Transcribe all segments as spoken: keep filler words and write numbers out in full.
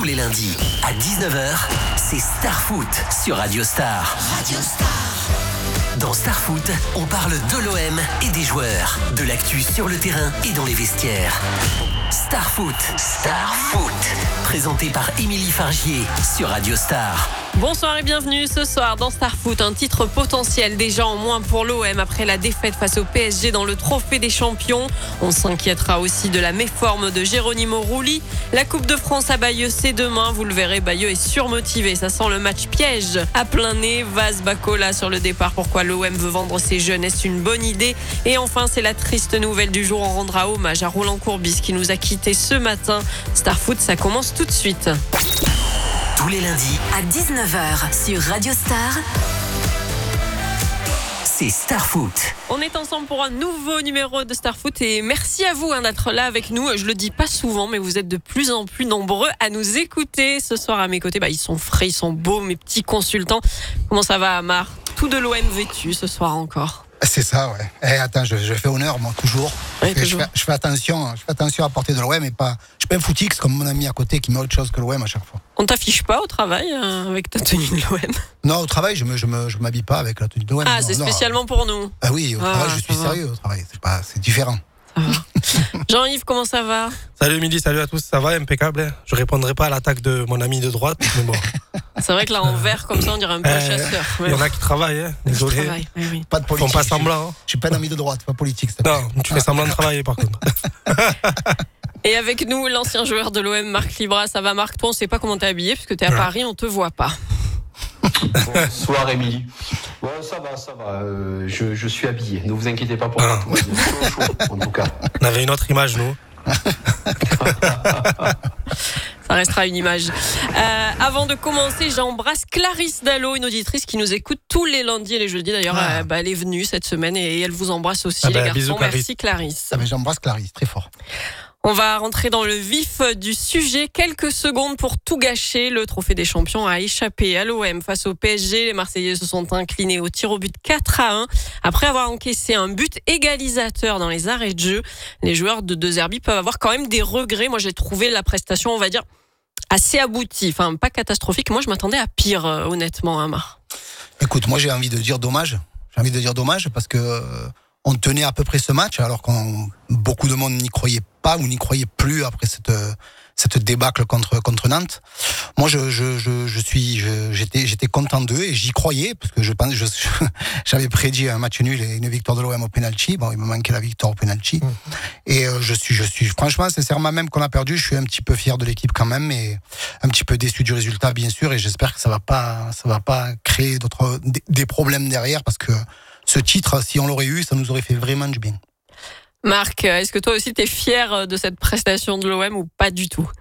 Tous les lundis à dix-neuf heures, c'est Star Foot sur Radio Star. Radio Star. Dans Star Foot, on parle de l'O M et des joueurs, de l'actu sur le terrain et dans les vestiaires. Star Foot. Star Foot. Présenté par Émilie Fargier sur Radio Star. Bonsoir et bienvenue ce soir dans Star Foot. Un titre potentiel déjà en moins pour l'O M après la défaite face au P S G dans le Trophée des Champions. On s'inquiétera aussi de la méforme de Geronimo Rulli. La Coupe de France à Bayeux, c'est demain. Vous le verrez, Bayeux est surmotivé. Ça sent le match piège à plein nez. Vaz Bacola sur le départ. Pourquoi l'O M veut vendre ses jeunes? Est-ce une bonne idée? Et enfin, c'est la triste nouvelle du jour. On rendra hommage à Roland Courbis qui nous a quittés ce matin. Star Foot, ça commence tout de suite. Tous les lundis à dix-neuf heures sur Radio Star. C'est Star Foot. On est ensemble pour un nouveau numéro de Star Foot et merci à vous hein, d'être là avec nous. Je le dis pas souvent, mais vous êtes de plus en plus nombreux à nous écouter. Ce soir à mes côtés, bah, ils sont frais, ils sont beaux, mes petits consultants. Comment ça va, Amar? Tout de l'O M vêtu ce soir encore. C'est ça, ouais. Eh, attends, je, je fais honneur, moi, toujours. Oui, je, toujours. Fais, je fais attention, je fais attention à porter de l'O M et pas. Je suis pas un footix comme mon ami à côté qui met autre chose que l'O M à chaque fois. On t'affiche pas au travail euh, avec ta tenue de l'O M? Non, au travail, je me, je me, je m'habille pas avec la tenue de l'O M. Ah, non, c'est non. spécialement pour nous. Ah oui, au Ah, travail, je suis va. sérieux au travail. C'est pas, c'est différent. Jean-Yves, comment ça va? Salut Émilie, salut à tous, ça va, impeccable. Je répondrai pas à l'attaque de mon ami de droite, mais bon. C'est vrai que là, en vert, comme ça, on dirait un peu un Euh, chasseur. Il y en a qui travaillent, hein. Désolé. Travail, oui, oui. Pas de Ils font politique. pas je- semblant. hein. Je suis pas un ami de droite, pas politique. s'il te plaît. Non, tu fais semblant de travailler par contre. Et avec nous, l'ancien joueur de l'O M, Marc Libra. Ça va, Marc? Toi, on sait pas comment t'es habillé, puisque t'es à Ouais. Paris, on te voit pas. Bonsoir Émilie. Ouais, ça va, ça va. Euh, je, je suis habillé. Ne vous inquiétez pas pour Ah. moi. Tout va bien. Chaud, chaud, en tout cas. On avait une autre image, nous. Ça restera une image. Euh, avant de commencer, j'embrasse Clarisse Dallot, une auditrice qui nous écoute tous les lundis et les jeudis. D'ailleurs, Ah. euh, bah, elle est venue cette semaine et elle vous embrasse aussi, Ah les bah, garçons. bisous, Clarisse. Merci, Clarisse. Ah, mais j'embrasse Clarisse, très fort. On va rentrer dans le vif du sujet. Quelques secondes pour tout gâcher. Le trophée des champions a échappé à l'O M face au P S G. Les Marseillais se sont inclinés au tir au but quatre à un. Après avoir encaissé un but égalisateur dans les arrêts de jeu, les joueurs de De Zerbi peuvent avoir quand même des regrets. Moi, j'ai trouvé la prestation, on va dire, assez aboutie. Enfin, pas catastrophique. Moi, je m'attendais à pire, euh, honnêtement, Amar. Écoute, moi j'ai envie de dire dommage. J'ai envie de dire dommage parce que euh, on tenait à peu près ce match alors que beaucoup de monde n'y croyait pas ou n'y croyait plus après cette euh, cette débâcle contre contre Nantes. Moi je je je, je suis je, j'étais j'étais content d'eux et j'y croyais parce que je pense je, j'avais prédit un match nul et une victoire de l'O M au penalty. Bon, il me manquait la victoire au penalty. Mmh. Et euh, je suis je suis franchement sincèrement même qu'on a perdu, je suis un petit peu fier de l'équipe quand même et un petit peu déçu du résultat bien sûr et j'espère que ça va pas ça va pas créer d'autres des, des problèmes derrière parce que ce titre, si on l'aurait eu, ça nous aurait fait vraiment du bien. Marc, est-ce que toi aussi t'es fier de cette prestation de l'O M ou pas du tout?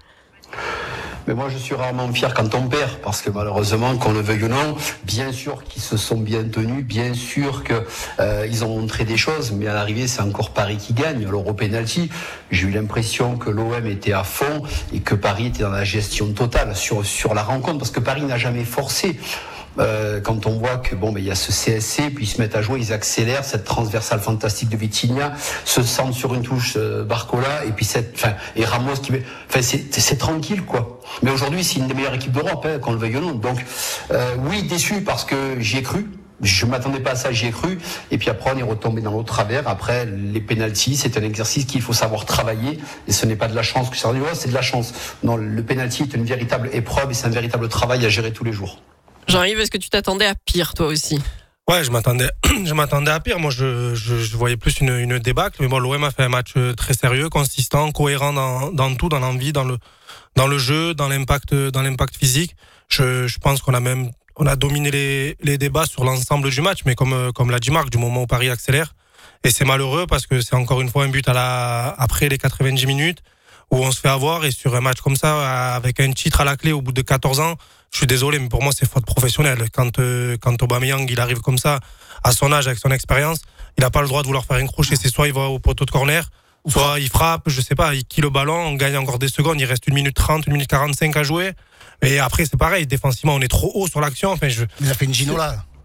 Mais moi, je suis rarement fier quand on perd, parce que malheureusement, qu'on le veuille ou non, bien sûr qu'ils se sont bien tenus, bien sûr que euh, ils ont montré des choses, mais à l'arrivée, c'est encore Paris qui gagne. Alors au penalty, j'ai eu l'impression que l'O M était à fond et que Paris était dans la gestion totale sur sur la rencontre, parce que Paris n'a jamais forcé. Euh, quand on voit que bon, ben il y a ce C S C, puis ils se mettent à jouer, ils accélèrent cette transversale fantastique de Vitinha, se sentent sur une touche euh, Barcola, et puis cette, enfin, et Ramos qui, enfin, c'est, c'est tranquille quoi. Mais aujourd'hui, c'est une des meilleures équipes d'Europe, hein, qu'on le veuille ou non. Donc, euh, oui, déçu parce que j'y ai cru. Je m'attendais pas à ça, j'y ai cru. Et puis après, on est retombé dans l'autre travers. Après, les pénaltys, c'est un exercice qu'il faut savoir travailler. Et ce n'est pas de la chance que ça dit, c'est de la chance. Non, le pénalty est une véritable épreuve et c'est un véritable travail à gérer tous les jours. Jean-Yves, est-ce que tu t'attendais à pire, toi aussi? Ouais, je m'attendais, je m'attendais à pire. Moi, je, je, je voyais plus une, une débâcle. Mais bon, l'O M a fait un match très sérieux, consistant, cohérent dans, dans tout, dans l'envie, dans le, dans le jeu, dans l'impact, dans l'impact physique. Je, je pense qu'on a même, on a dominé les, les débats sur l'ensemble du match. Mais comme, comme l'a dit Marc, du moment où Paris accélère. Et c'est malheureux parce que c'est encore une fois un but à la, après les quatre-vingt-dix minutes où on se fait avoir. Et sur un match comme ça, avec un titre à la clé au bout de quatorze ans, je suis désolé, mais pour moi, c'est faute professionnelle. Quand, euh, quand Aubameyang, il arrive comme ça, à son âge, avec son expérience, il n'a pas le droit de vouloir faire un crochet. C'est soit il va au poteau de corner, soit il frappe, je sais pas, il kill le ballon, on gagne encore des secondes, il reste une minute trente, une minute quarante-cinq à jouer. Et après, c'est pareil, défensivement, on est trop haut sur l'action. Enfin, je... Il a fait une Ginola.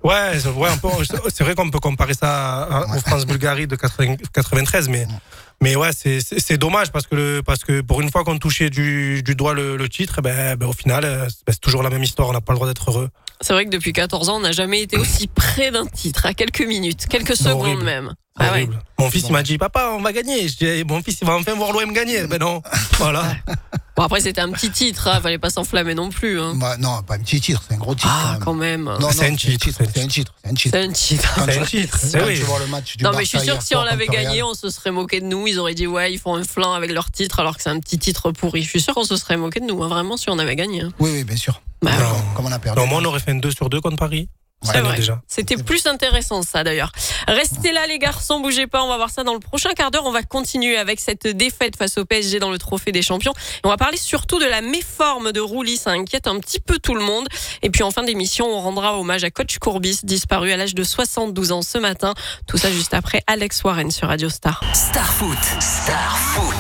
Ouais, c'est, ouais, un peu, c'est vrai qu'on peut comparer ça à, ouais. au France-Bulgarie de quatre-vingt-treize, mais, mais ouais, c'est, c'est, c'est dommage parce que, le, parce que pour une fois qu'on touchait du, du doigt le, le titre, ben, ben, au final, ben, c'est toujours la même histoire, on n'a pas le droit d'être heureux. C'est vrai que depuis quatorze ans, on n'a jamais été aussi près d'un titre, à quelques minutes, quelques secondes horrible. même. Ah ouais. Mon fils, bon. il m'a dit, papa, on va gagner. Je dis, mon fils, il va enfin voir l'O M gagner. Ben non, voilà. Bon, après, c'était un petit titre, hein. Fallait pas s'enflammer non plus. Hein. Bah, non, pas un petit titre, c'est un gros titre. Ah, quand même. Non, non, c'est, un c'est, un titre, c'est un titre. C'est un titre. C'est un titre. C'est un titre. C'est oui. Tu vois le match du non, mais je suis sûr que si on l'avait gagné, Real. on se serait moqué de nous. Ils auraient dit, ouais, ils font un flanc avec leur titre alors que c'est un petit titre pourri. Je suis sûr qu'on se serait moqué de nous, hein, vraiment, si on avait gagné. Hein. Oui, oui, bien sûr. Bah, non, ouais. Comme on a perdu. Non, moi, on aurait fait un deux sur deux contre Paris. C'est ouais, vrai. Déjà. C'était plus intéressant ça d'ailleurs. Restez là les garçons, bougez pas, on va voir ça dans le prochain quart d'heure. On va continuer avec cette défaite face au P S G dans le Trophée des Champions. Et on va parler surtout de la méforme de Rouli, ça inquiète un petit peu tout le monde. Et puis en fin d'émission, on rendra hommage à coach Courbis, disparu à l'âge de soixante-douze ans ce matin. Tout ça juste après Alex Warren sur Radio Star. Star Foot, Star Foot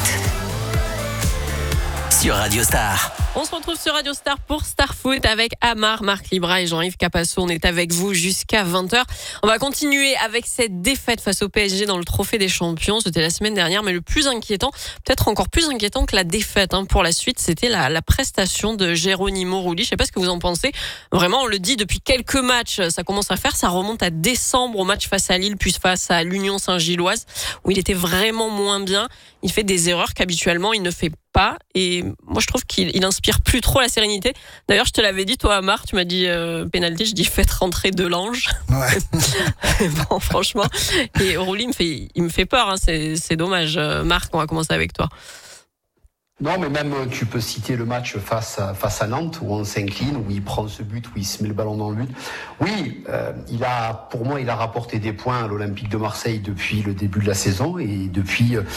sur Radio Star. On se retrouve sur Radio Star pour Star Foot avec Amar, Marc Libra et Jean-Yves Capasso. On est avec vous jusqu'à vingt heures. On va continuer avec cette défaite face au P S G dans le Trophée des Champions. C'était la semaine dernière, mais le plus inquiétant, peut-être encore plus inquiétant que la défaite hein, pour la suite, c'était la, la prestation de Geronimo Rouli. Je sais pas ce que vous en pensez. Vraiment, on le dit depuis quelques matchs, ça commence à faire. Ça remonte à décembre au match face à Lille, puis face à l'Union Saint-Gilloise, où il était vraiment moins bien. Il fait des erreurs qu'habituellement il ne fait pas. Et moi, je trouve qu'il il inspire plus trop la sérénité. D'ailleurs, je te l'avais dit, toi, Amar, tu m'as dit euh, pénalty, je dis faites rentrer Delange. Ouais. Bon, franchement. Et Rouli, il me fait, il me fait peur. Hein. C'est, c'est dommage. Marc, on va commencer avec toi. Non, mais même tu peux citer le match face à, face à Nantes où on s'incline, où il prend ce but, où il se met le ballon dans le but. Oui, euh, il a, pour moi, il a rapporté des points à l'Olympique de Marseille depuis le début de la saison et depuis, euh,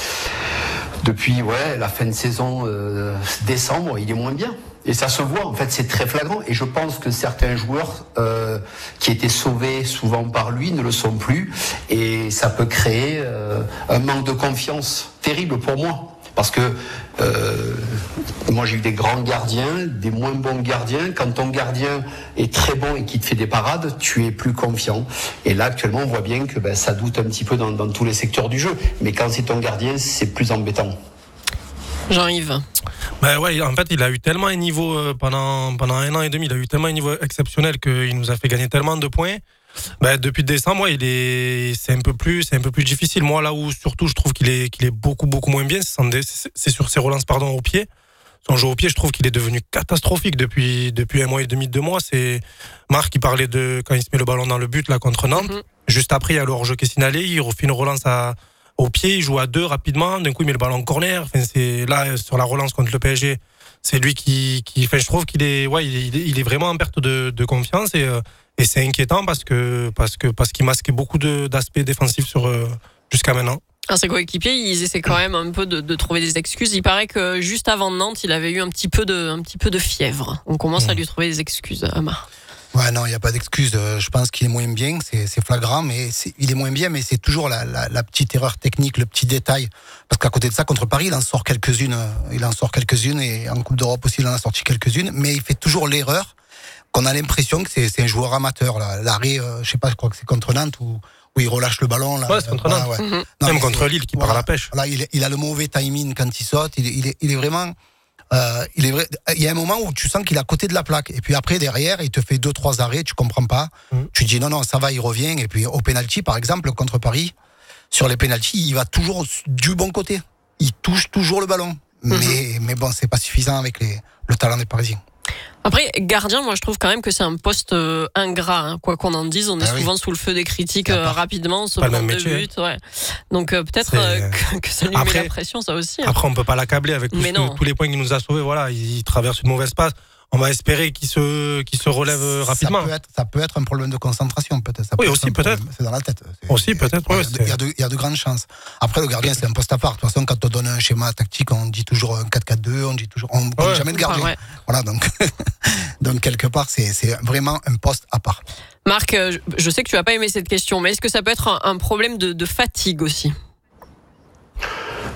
depuis ouais, la fin de saison euh, décembre, il est moins bien. Et ça se voit, en fait, c'est très flagrant. Et je pense que certains joueurs euh, qui étaient sauvés souvent par lui ne le sont plus. Et ça peut créer euh, un manque de confiance terrible pour moi. Parce que euh, moi j'ai eu des grands gardiens, des moins bons gardiens. Quand ton gardien est très bon et qu'il te fait des parades, tu es plus confiant. Et là actuellement on voit bien que ben, ça doute un petit peu dans, dans tous les secteurs du jeu. Mais quand c'est ton gardien, c'est plus embêtant. Jean-Yves. Ben ouais, en fait, il a eu tellement un niveau euh, pendant pendant un an et demi, il a eu tellement un niveau exceptionnel qu'il nous a fait gagner tellement de points. Ben, depuis décembre, il est, c'est un peu plus, c'est un peu plus difficile. Moi, là où surtout je trouve qu'il est, qu'il est beaucoup, beaucoup moins bien, c'est, c'est sur ses relances, pardon, au pied. Son jeu au pied, je trouve qu'il est devenu catastrophique depuis, depuis un mois et demi, deux mois. C'est Marc qui parlait de quand il se met le ballon dans le but là contre Nantes. Mm-hmm. Juste après, il y a le hors-jeu qui est signalé. Il refait une relance à, au pied. Il joue à deux rapidement. D'un coup, il met le ballon en corner. Enfin, c'est là sur la relance contre le P S G. C'est lui qui, qui, enfin, je trouve qu'il est, ouais, il est, il est vraiment en perte de, de confiance et. Euh, Et c'est inquiétant parce que parce que parce qu'il masquait beaucoup de, d'aspects défensifs sur euh, jusqu'à maintenant. Alors ses coéquipiers, ils essaient quand même un peu de, de trouver des excuses. Il paraît que juste avant Nantes, il avait eu un petit peu de un petit peu de fièvre. On commence mmh. à lui trouver des excuses, Amar. Ouais, non, il y a pas d'excuse. Je pense qu'il est moins bien, c'est, c'est flagrant, mais c'est, il est moins bien, mais c'est toujours la, la, la petite erreur technique, le petit détail. Parce qu'à côté de ça, contre Paris, il en sort quelques-unes. Il en sort quelques-unes et en Coupe d'Europe aussi, il en a sorti quelques-unes. Mais il fait toujours l'erreur. Qu'on a l'impression que c'est, c'est un joueur amateur là. L'arrêt, euh, je sais pas, je crois que c'est contre Nantes où, où il relâche le ballon là. Ouais, c'est contre Nantes. Ouais, ouais. Mm-hmm. Non, même contre Lille qui voilà, part à la pêche. Là, il, il a le mauvais timing quand il saute. Il, il, est, il est vraiment, euh, il est vrai. Il y a un moment où tu sens qu'il est à côté de la plaque. Et puis après derrière, il te fait deux trois arrêts, tu comprends pas. Mm. Tu dis non non, ça va, il revient. Et puis au penalty par exemple contre Paris, sur les penaltys, il va toujours du bon côté. Il touche toujours le ballon. Mm-hmm. Mais mais bon, c'est pas suffisant avec les, le talent des Parisiens. Après, gardien, moi je trouve quand même que c'est un poste euh, ingrat, hein. Quoi qu'on en dise, on est ah souvent oui. sous le feu des critiques euh, rapidement, sur le nombre de buts. Ouais. Donc euh, peut-être euh, que, que ça lui après, met la pression, ça aussi. Hein. Après, on peut pas l'accabler avec tous, tous les points qu'il nous a sauvés. Voilà, il traverse une mauvaise passe. On va espérer qu'il se, qu'il se relève rapidement. Ça peut être, ça peut être un problème de concentration, peut-être. Ça oui, peut aussi, peut-être. Problème. C'est dans la tête. C'est, aussi, peut-être, il, ouais, il, y a de, il y a de grandes chances. Après, le gardien, c'est un poste à part. De toute façon, quand on donne un schéma tactique, on dit toujours un quatre quatre deux, on dit toujours, on ne ouais. dit jamais le gardien. Ouais. Voilà, donc, donc, quelque part, c'est, c'est vraiment un poste à part. Marc, je sais que tu n'as pas aimé cette question, mais est-ce que ça peut être un, un problème de, de fatigue aussi ?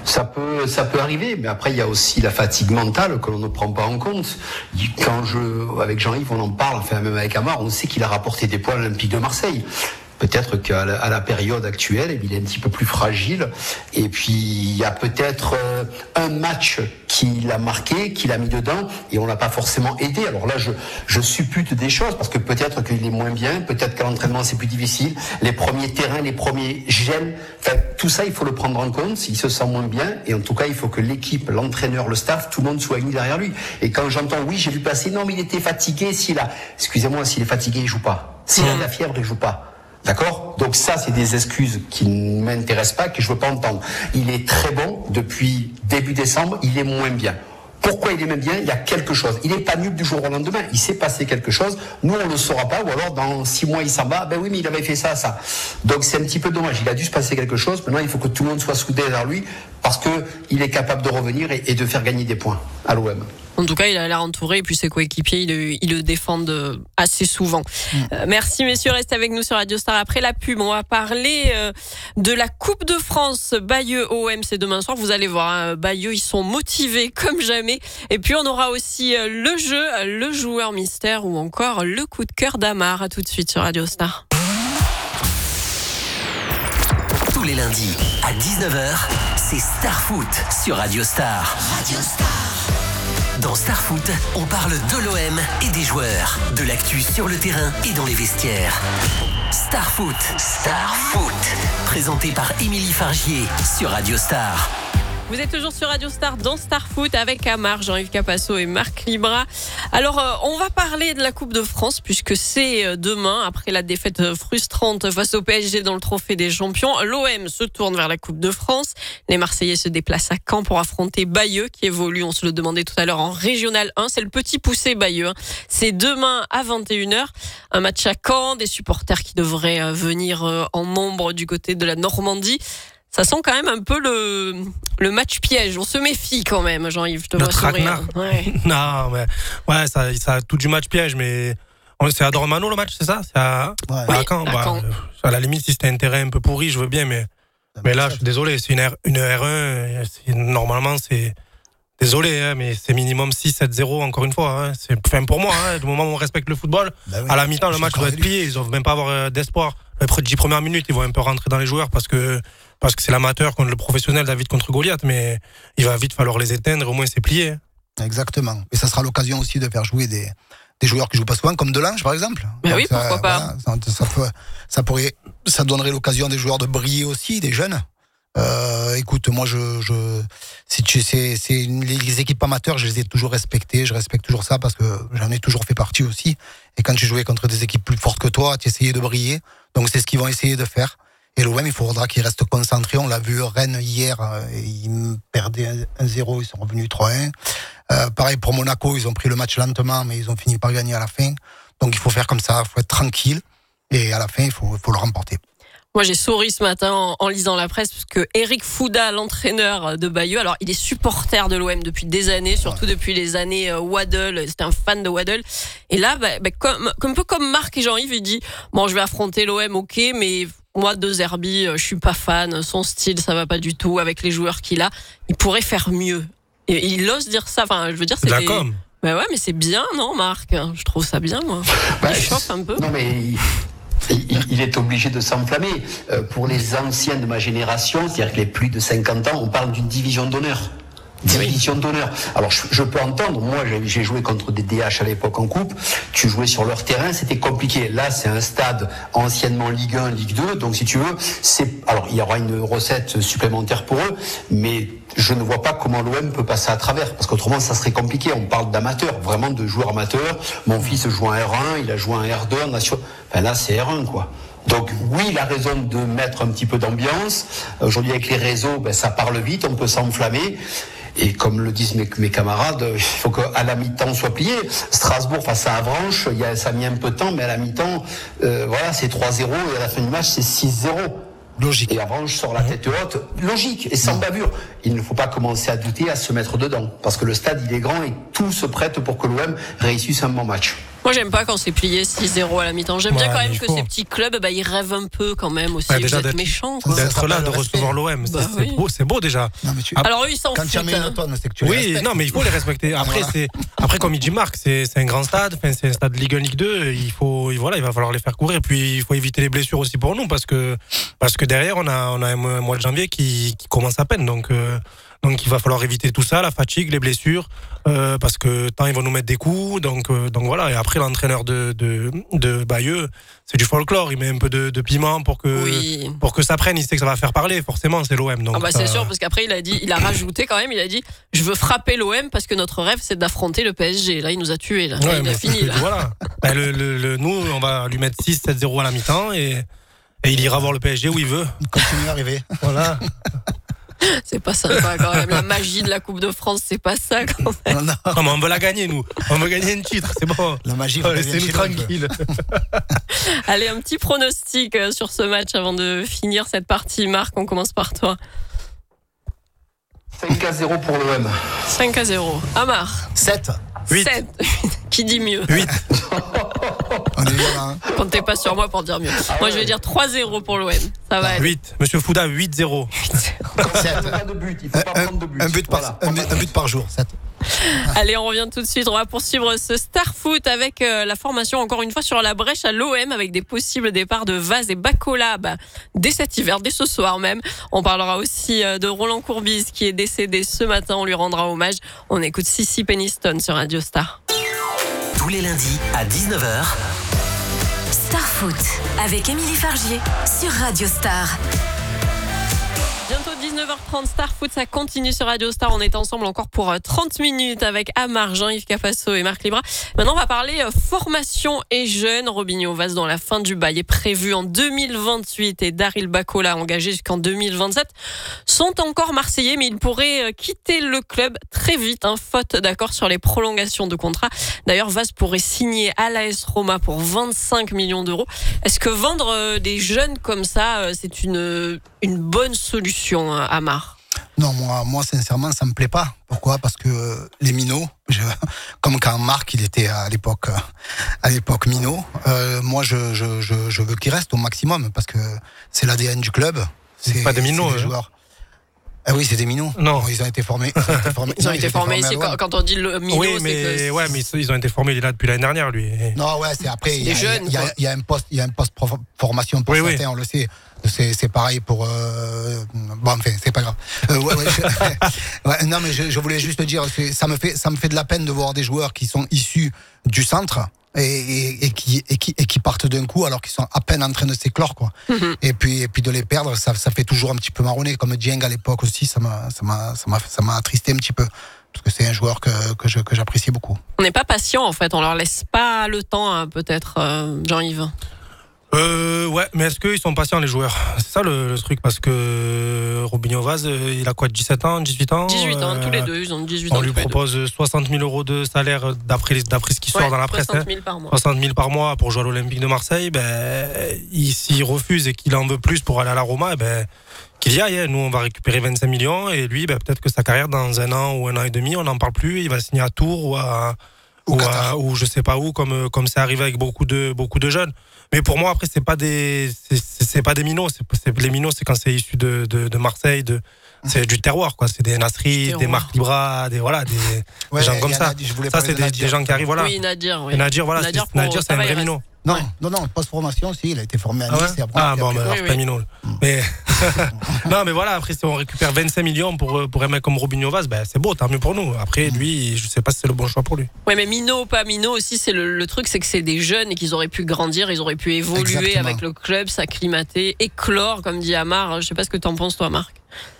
Ça peut, ça peut arriver, mais après il y a aussi la fatigue mentale que l'on ne prend pas en compte. Quand je, avec Jean-Yves, on en parle, enfin même avec Amar, on sait qu'il a rapporté des points à l'Olympique de Marseille. Peut-être qu'à la, à la période actuelle, il est un petit peu plus fragile. Et puis il y a peut-être euh, un match qu'il a marqué, qu'il a mis dedans, et on l'a pas forcément aidé. Alors là, je, je suppute des choses parce que peut-être qu'il est moins bien, peut-être qu'à l'entraînement c'est plus difficile. Les premiers terrains, les premiers gels, enfin tout ça, il faut le prendre en compte. Il se sent moins bien, et en tout cas, il faut que l'équipe, l'entraîneur, le staff, tout le monde soit uni derrière lui. Et quand j'entends, oui, j'ai vu passer, non, mais il était fatigué. S'il a, excusez-moi, s'il est fatigué, il joue pas. S'il a de la fièvre, il joue pas. D'accord ? Donc ça, c'est des excuses qui ne m'intéressent pas, que je veux pas entendre. Il est très bon depuis début décembre, il est moins bien. Pourquoi il est moins bien ? Il y a quelque chose. Il n'est pas nul du jour au lendemain. Il s'est passé quelque chose. Nous, on ne le saura pas. Ou alors, dans six mois, il s'en va. Ben oui, mais il avait fait ça, ça. Donc c'est un petit peu dommage. Il a dû se passer quelque chose. Maintenant, il faut que tout le monde soit soudé vers lui parce que il est capable de revenir et, et de faire gagner des points à l'O M. En tout cas, il a l'air entouré et puis ses coéquipiers, ils le, ils le défendent assez souvent. Mmh. Euh, merci messieurs, restez avec nous sur Radio Star. Après la pub, on va parler euh, de la Coupe de France Bayeux O M, c'est demain soir. Vous allez voir, hein, Bayeux, ils sont motivés comme jamais. Et puis on aura aussi euh, le jeu, le joueur mystère ou encore le coup de cœur d'Amar. À tout de suite sur Radio Star. Tous les lundis à dix-neuf heures, c'est Star Foot sur Radio Star. Radio Star. Dans Star Foot, on parle de l'O M et des joueurs, de l'actu sur le terrain et dans les vestiaires. Star Foot, Star Foot, présenté par Émilie Fargier sur Radio Star. Vous êtes toujours sur Radio Star dans Star Foot avec Amar, Jean-Yves Capasso et Marc Libra. Alors, euh, on va parler de la Coupe de France puisque c'est demain, après la défaite frustrante face au P S G dans le Trophée des Champions. L'O M se tourne vers la Coupe de France. Les Marseillais se déplacent à Caen pour affronter Bayeux qui évolue, on se le demandait tout à l'heure, en Régional un. C'est le petit poussé Bayeux. Hein. C'est demain à vingt et une heures. Un match à Caen, des supporters qui devraient venir en nombre du côté de la Normandie. Ça sent quand même un peu le, le match piège. On se méfie quand même, Jean-Yves. Je te vois sourire. Ouais. Non, mais ouais, ça, ça a tout du match piège, mais c'est à Dormano le match, c'est ça ? C'est à, ouais. à oui, Caen. À, bah, Caen. À la limite, si c'était un terrain un peu pourri, je veux bien, mais, mais là, je suis désolé, c'est une, R, une R un. C'est, normalement, c'est. Désolé, hein, mais c'est minimum six sept zéro, encore une fois. Hein. C'est, enfin, pour moi, hein, du moment où on respecte le football, bah oui, à la mi-temps, le match doit être plié. Ils ne doivent même pas avoir d'espoir. Les dix premières minutes, ils vont un peu rentrer dans les joueurs parce que, parce que c'est l'amateur contre le professionnel, David contre Goliath, mais il va vite falloir les éteindre, au moins c'est plié. Hein. Exactement. Et ça sera l'occasion aussi de faire jouer des, des joueurs qui jouent pas souvent, comme Delange, par exemple. Mais oui, ça, pourquoi pas. Voilà, ça, ça, peut, ça, pourrait, ça donnerait l'occasion des joueurs de briller aussi, des jeunes. Euh, écoute, moi, je, je, si tu, c'est, c'est une, les équipes amateurs, je les ai toujours respectées, je respecte toujours ça parce que j'en ai toujours fait partie aussi. Et quand tu jouais contre des équipes plus fortes que toi, tu essayais de briller. Donc, c'est ce qu'ils vont essayer de faire. Et l'O M, il faudra qu'ils restent concentrés. On l'a vu, Rennes, hier, ils perdaient un zéro, ils sont revenus trois un. Euh, pareil pour Monaco, ils ont pris le match lentement, mais ils ont fini par gagner à la fin. Donc, il faut faire comme ça, il faut être tranquille. Et à la fin, il faut, il faut le remporter. Moi, j'ai souri ce matin en, en lisant la presse parce que Eric Fouda, l'entraîneur de Bayeux, alors il est supporter de l'O M depuis des années, surtout ouais. depuis les années euh, Waddle. C'était un fan de Waddle. Et là, bah, bah, comme, comme un peu comme Marc et Jean-Yves, il dit bon, je vais affronter l'O M, ok, mais moi, De Zerbi, je suis pas fan. Son style, ça va pas du tout avec les joueurs qu'il a. Il pourrait faire mieux. Et il ose dire ça. Enfin, je veux dire, c'est d'accord. Bah ouais, mais c'est bien, non, Marc ? Je trouve ça bien, moi. Bah, il chauffe un peu. Non, mais il... Il est obligé de s'enflammer. Euh, pour les anciens de ma génération, c'est-à-dire que les plus de cinquante ans, on parle d'une division d'honneur. Division d'honneur. Alors je, je peux entendre, moi j'ai, j'ai joué contre des D H à l'époque en coupe, tu jouais sur leur terrain, c'était compliqué. Là c'est un stade anciennement Ligue un, Ligue deux, donc si tu veux, c'est alors il y aura une recette supplémentaire pour eux, mais je ne vois pas comment l'O M peut passer à travers, parce qu'autrement ça serait compliqué. On parle d'amateurs, vraiment de joueurs amateurs. Mon fils joue en R un, il a joué en R deux, en nation. Enfin là c'est R un quoi. Donc oui, il a raison de mettre un petit peu d'ambiance. Aujourd'hui avec les réseaux, ben, ça parle vite, on peut s'enflammer. Et comme le disent mes, mes camarades, il faut qu'à la mi-temps on soit plié. Strasbourg face à Avranches, il y a, ça a mis un peu de temps, mais à la mi-temps, euh, voilà, c'est trois zéro et à la fin du match, c'est six zéro. Logique. Et Avranches sort la tête haute, logique, et sans bavure. Il ne faut pas commencer à douter, à se mettre dedans. Parce que le stade, il est grand et tout se prête pour que l'O M réussisse un bon match. Moi, j'aime pas quand c'est plié six zéro à la mi-temps. J'aime Ouais, bien quand même mais que faut. ces petits clubs, bah, ils rêvent un peu quand même aussi. Ouais, Vous déjà êtes d'être- méchants. quoi. Ça D'être s'appelle là, de le respect. recevoir l'O M, Bah c'est, c'est oui. beau, c'est beau déjà. Non, mais tu- Alors eux, ils s'en quand tu as foutent. mis une hein. tonne, c'est que tu les Oui, respectes. non, mais il faut les respecter. Après, Voilà. c'est, après comme il dit Marc, c'est, c'est un grand stade, enfin, c'est un stade de Ligue un, Ligue deux. Il faut, voilà, il va falloir les faire courir. Et puis, il faut éviter les blessures aussi pour nous parce que, parce que derrière, on a, on a un mois un mois de janvier qui, qui commence à peine. Donc, euh, donc, il va falloir éviter tout ça, la fatigue, les blessures, euh, parce que tant ils vont nous mettre des coups. Donc, euh, donc voilà. Et après, l'entraîneur de, de, de Bayeux, c'est du folklore. Il met un peu de, de piment pour que, Oui. pour que ça prenne. Il sait que ça va faire parler. Forcément, c'est l'O M. Donc, Ah bah c'est ça- sûr parce qu'après il a dit, il a rajouté quand même, il a dit je veux frapper l'O M parce que notre rêve c'est d'affronter le P S G. Là il nous a tués là, Ouais, il mais a c'est fini ce que là. je dis, Voilà. Ben, le, le, le- nous, on va lui mettre six sept zéro à la mi-temps et, et il ira voir le P S G où il veut. Continue à rêver. Voilà. C'est pas sympa quand même. La magie de la Coupe de France c'est pas ça quand même. Non, non, Non, mais on veut la gagner, nous. On veut gagner un titre, c'est bon. la magie, Oh, revient laissez-nous chez nous un peu. tranquille. Allez un petit pronostic euh, sur ce match avant de finir cette partie. Marc, on commence par toi. cinq à zéro pour l'O M. cinq à zéro. Amar. sept. Huit. sept. Qui dit mieux? huit. On est bien là. Hein. Comptez pas sur moi pour dire mieux. Moi je vais dire trois zéro pour l'O M. Ça va aller. huit. Monsieur Fouda, huit zéro. sept. Pas de but, il faut pas Un, prendre de but. un but par, Voilà. un, but- un but par jour. sept. Allez, on revient tout de suite. On va poursuivre ce Star Foot avec euh, la formation encore une fois sur la brèche à l'O M avec des possibles départs de Vaz et Bacola bah, dès cet hiver, dès ce soir même. On parlera aussi euh, de Roland Courbis qui est décédé ce matin. On lui rendra hommage. On écoute Sissy Peniston sur Radio Star. Tous les lundis à dix-neuf heures, Star Foot avec Émilie Fargier sur Radio Star. Bientôt dix-neuf heures trente, Star Foot, ça continue sur Radio Star. On est ensemble encore pour trente minutes avec Amar, Jean-Yves Cafasso et Marc Libra. Maintenant, on va parler euh, formation et jeunes. Robinho Vaz, dans la fin du bail, est prévu en deux mille vingt-huit et Daryl Bacola, engagé jusqu'en deux mille vingt-sept, sont encore marseillais, mais ils pourraient euh, quitter le club très vite, hein, faute d'accord sur les prolongations de contrat. D'ailleurs, Vaz pourrait signer à l'A S Roma pour vingt-cinq millions d'euros. Est-ce que vendre euh, des jeunes comme ça, euh, c'est une, une bonne solution, hein, Amar? Non, moi, moi, sincèrement, ça me plaît pas. Pourquoi ? Parce que les minots, je, comme quand Marc, il était à l'époque, à l'époque minot, euh, moi, je, je, je, je veux qu'ils restent au maximum parce que c'est l'A D N du club. C'est pas des minots, c'est des hein. joueurs. Ah oui, c'est des minots. Non. Ils ont été formés. Ils ont été formés, Ils ont non, été formés à ici. l'O M. Quand, quand on dit le minot, Oui, c'est mais, que. ouais, mais ils ont été formés, il est là depuis l'année dernière, lui. Non, ouais, c'est après. Il y, a- des jeunes, il y a- quoi. il y a un poste, il y a un poste pro- formation pour Oui, oui. certains, on le sait. C'est, c'est pareil pour. Euh, bon, enfin, c'est pas grave. Euh, ouais, ouais, je- ouais, non, mais je, je voulais juste dire, c'est- ça me fait, ça me fait de la peine de voir des joueurs qui sont issus du centre et, et, et qui, et qui, et qui partent d'un coup alors qu'ils sont à peine en train de s'éclore, quoi. Mhm. Et puis, et puis de les perdre, ça, ça fait toujours un petit peu marronner. Comme Dieng à l'époque aussi, ça m'a, ça m'a, ça m'a, ça m'a attristé un petit peu. Parce que c'est un joueur que, que, je, que j'apprécie beaucoup. On n'est pas patient, en fait. On leur laisse pas le temps, hein, peut-être, euh, Jean-Yves. Euh, ouais, mais est-ce qu'ils sont patients, les joueurs? C'est ça le, le truc, parce que Robinho Vaz, euh, il a quoi, dix-sept ans, dix-huit ans? dix-huit ans, euh, tous les deux. Ils ont dix-huit ans. On lui tous les deux. propose soixante mille euros de salaire d'après, d'après ce qui sort Ouais, dans la presse. soixante hein. mille par mois. soixante mille par mois pour jouer à l'Olympique de Marseille, ben, il, s'il refuse et qu'il en veut plus pour aller à la Roma, eh ben, qu'il y aille. Nous, on va récupérer vingt-cinq millions et lui, ben, peut-être que sa carrière, dans un an ou un an et demi, on n'en parle plus. Il va signer à Tours ou à, Au ou, Qatar. à- ou je sais pas où, comme, comme c'est arrivé avec beaucoup de, beaucoup de jeunes. Mais pour moi, après, c'est pas des, c'est, c'est, c'est pas des minots. C'est, c'est, les minots, c'est quand c'est issu de, de, de Marseille, de, c'est du terroir, quoi. C'est des Nasri, Terroir. des Marc Libra, des, voilà, des, Ouais, des gens comme il y a ça. Nadir, je voulais Ça, parler c'est de des, Nadir. des gens qui arrivent, voilà. Oui, Nadir. Oui. Et Nadir, voilà, Nadir, c'est, pour- Nadir, c'est ça un va, vrai il reste. minot. Non, Ouais. non, non, post-formation, si, il a été formé à Ah, Nice. ouais et après, ah et bon, après- mais alors Oui, c'est pas oui. minot. Mais non, mais voilà, après si on récupère vingt-cinq millions pour pour un mec comme Robinho Vaz, ben c'est beau, tant mieux pour nous. Après lui, je sais pas si c'est le bon choix pour lui. Ouais, mais minot ou pas minot aussi, c'est le, le truc, c'est que c'est des jeunes et qu'ils auraient pu grandir, ils auraient pu évoluer Exactement. avec le club, s'acclimater, éclore, comme dit Amar. Je sais pas ce que t'en penses, toi, Marc.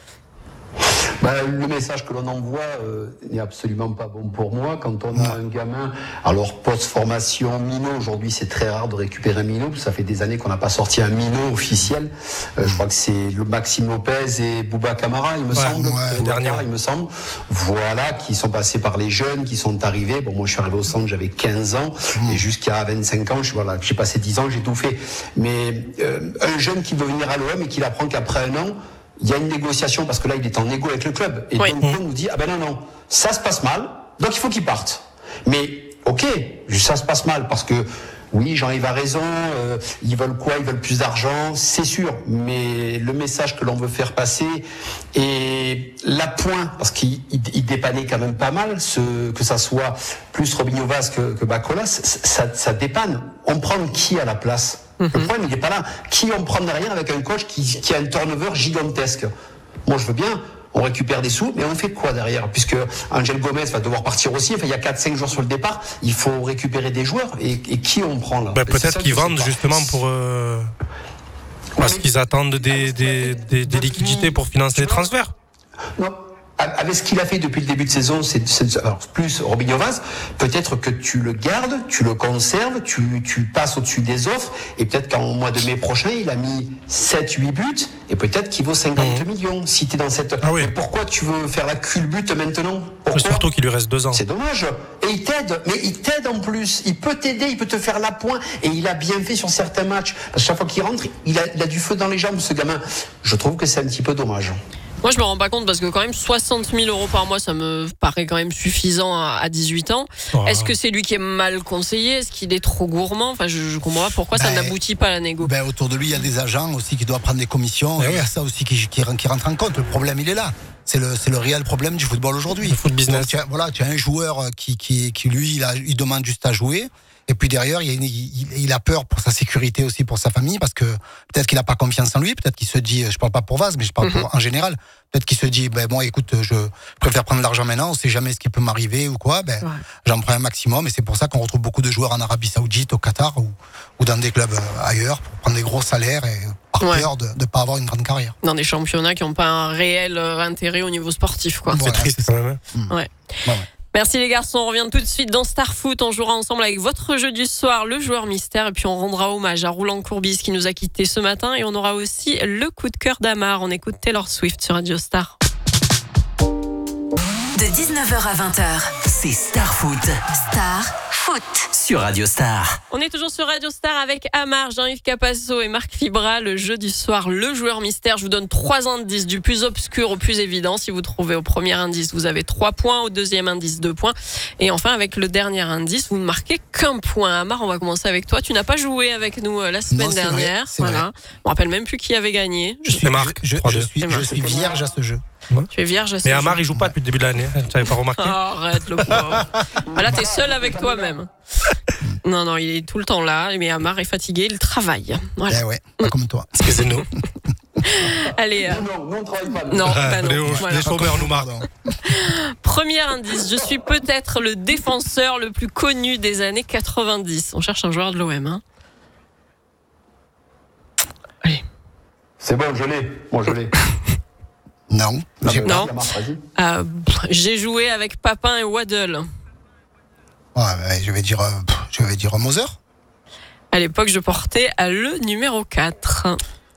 Bah, le message que l'on envoie euh, n'est absolument pas bon pour moi. Quand on a un gamin, alors post-formation minot, aujourd'hui c'est très rare de récupérer un minot. Ça fait des années qu'on n'a pas sorti un minot officiel. Euh, je crois que c'est le Maxime Lopez et Bouba Camara, il me Ouais, semble. ouais, Au dernier. Qatar, il me semble. Voilà, qui sont passés par les jeunes, qui sont arrivés. Bon, moi je suis arrivé au centre, j'avais quinze ans. Et jusqu'à vingt-cinq ans, je, voilà, j'ai passé dix ans, j'ai tout fait. Mais euh, un jeune qui veut venir à l'O M et qui apprend qu'après un an, il y a une négociation parce que là il est en égo avec le club et Oui. donc on nous dit ah ben non non ça se passe mal donc il faut qu'il parte Mais ok, ça se passe mal parce que oui, Jean-Yves a raison, euh, ils veulent quoi? Ils veulent plus d'argent, c'est sûr. Mais le message que l'on veut faire passer et l'appoint, parce qu'il il, il dépannait quand même pas mal, ce, que ça soit plus Robinho Vaz que, que Bacolas, ça, ça dépanne. On prend qui à la place? Mm-hmm. Le problème, il n'est pas là. Qui on prend derrière avec un coach qui, qui a un turnover gigantesque? Moi, je veux bien. On récupère des sous, mais on fait quoi derrière? Puisque Angel Gomez va devoir partir aussi. Enfin, il y a quatre cinq jours sur le départ. Il faut récupérer des joueurs. Et, et qui on prend là? Ben, peut-être qu'ils vendent justement pour euh, parce ouais, qu'ils attendent des, des, des, des liquidités pour financer les transferts. Non. Avec ce qu'il a fait depuis le début de saison, c'est, c'est alors plus Robinho Vaz, peut-être que tu le gardes, tu le conserves, tu, tu passes au-dessus des offres, et peut-être qu'en mois de mai prochain, il a mis sept huit buts, et peut-être qu'il vaut cinquante mmh. millions, si t'es dans cette... Ah oui. Mais pourquoi tu veux faire la culbute maintenant? Pourquoi? Surtout qu'il lui reste deux ans. C'est dommage. Et il t'aide, mais il t'aide en plus. Il peut t'aider, il peut te faire l'appoint, et il a bien fait sur certains matchs. À chaque fois qu'il rentre, il a, il a du feu dans les jambes, ce gamin. Je trouve que c'est un petit peu dommage. Moi, je me rends pas compte parce que quand même soixante mille euros par mois, ça me paraît quand même suffisant à dix-huit ans. Oh. Est-ce que c'est lui qui est mal conseillé? Est-ce qu'il est trop gourmand? Enfin, je, je comprends pas pourquoi ben, ça n'aboutit pas à la négo. Ben, autour de lui, il y a des agents aussi qui doivent prendre des commissions. Il y a ça aussi qui, qui, qui rentre en compte. Le problème, il est là. C'est le, c'est le réel problème du football aujourd'hui. Le foot business. Donc, tu as, voilà, tu as un joueur qui, qui, qui lui, il, a, il demande juste à jouer. Et puis derrière, il, a une, il, il a peur pour sa sécurité aussi, pour sa famille, parce que peut-être qu'il n'a pas confiance en lui, peut-être qu'il se dit, je parle pas pour Vaz, mais je parle mm-hmm. pour, en général, peut-être qu'il se dit, ben bon, écoute, je préfère prendre de l'argent maintenant, on sait jamais ce qui peut m'arriver ou quoi, ben ouais. j'en prends un maximum, et c'est pour ça qu'on retrouve beaucoup de joueurs en Arabie Saoudite, au Qatar ou, ou dans des clubs ailleurs, pour prendre des gros salaires et par ouais. peur de ne pas avoir une grande carrière. Dans des championnats qui n'ont pas un réel intérêt au niveau sportif, quoi. Voilà, c'est triste, c'est quand même. Mmh. Ouais. Ouais, ouais. Merci les garçons, on revient tout de suite dans Star Foot. On jouera ensemble avec votre jeu du soir, le joueur mystère. Et puis on rendra hommage à Roland Courbis qui nous a quittés ce matin. Et on aura aussi le coup de cœur d'Amar. On écoute Taylor Swift sur Radio Star. De dix-neuf heures à vingt heures, c'est Star Foot. Star Foot. Sur Radio Star. On est toujours sur Radio Star avec Amar, Jean-Yves Capasso et Marc Fibra. Le jeu du soir, le joueur mystère. Je vous donne trois indices du plus obscur au plus évident. Si vous trouvez au premier indice, vous avez trois points. Au deuxième indice, deux points. Et enfin, avec le dernier indice, vous ne marquez qu'un point. Amar, on va commencer avec toi. Tu n'as pas joué avec nous la semaine non, c'est dernière. Vrai, c'est voilà. vrai. On ne rappelle même plus qui avait gagné. Je suis Marc. Je, je, je suis, je suis vierge à ce jeu. Ouais. Tu es vierge à ce Mais jeu. Amar, il joue pas depuis le début de l'année. Tu n'avais pas remarqué? Oh, arrête le pauvre. Là, t'es seul avec toi-même. Non, non, il est tout le temps là. Mais Amar est fatigué, il travaille. Voilà. Eh ouais, pas comme toi. Excusez-nous. Allez. Euh... Non, non, on travaille pas. Non, bah non. Les, voilà. les chômeurs nous marrent. Premier indice, je suis peut-être le défenseur le plus connu des années quatre-vingt-dix. On cherche un joueur de l'O M. Hein. Allez. C'est bon, je l'ai. Moi, je l'ai. Non. J'ai non. Euh, j'ai joué avec Papin et Waddle. Ouais, je vais dire, je vais dire Moser. À l'époque, je portais le numéro quatre.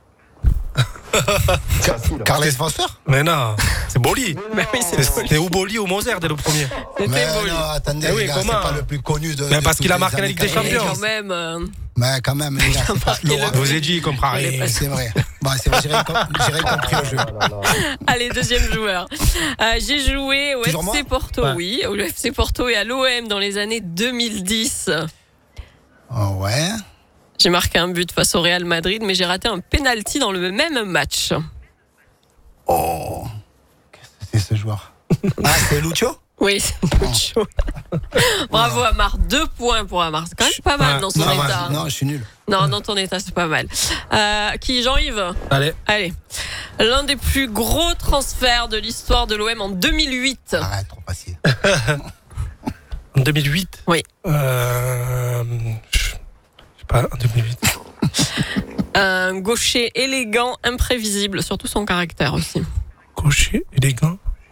Carles Foster? Mais non, c'est Boli. Mais oui, c'est C'était ou Boli ou Moser dès le premier. C'était mais Boli. non, attendez, oui, les gars, c'est pas le plus connu de. Mais de parce qu'il a marqué les la Ligue des Champions. Quand même. Euh... Mais quand même, les gars, c'est pas Je vous ai dit, il comprend rien. C'est vrai. Bon, c'est vrai, j'ai rien, j'ai rien compris au jeu. Allez, deuxième joueur. Euh, j'ai joué au Toujours F C moi Porto, ouais. oui, au F C Porto et à l'O M dans les années deux mille dix. Oh ouais. J'ai marqué un but face au Real Madrid, mais j'ai raté un penalty dans le même match. Oh, qu'est-ce que c'est ce joueur? Ah, c'est Lucho? Oui, c'est Lucho. Bravo Amar, deux points pour Amar. C'est quand même pas mal dans son non, état. Non, je suis nul. Non, dans ton état, c'est pas mal. Euh, qui, Jean-Yves? Allez. Allez. L'un des plus gros transferts de l'histoire de l'O M en deux mille huit. Arrête, trop facile. En deux mille huit? Oui. Euh, je sais pas, en deux mille huit. Un gaucher élégant, imprévisible, surtout son caractère aussi. Gaucher élégant.